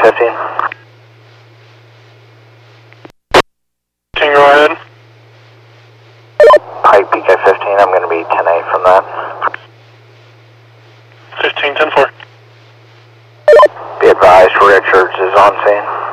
15. Can you go ahead? Pike PK 15, I'm going to be 10-8 from that. 15, 10-4. Be advised, Richards is on scene.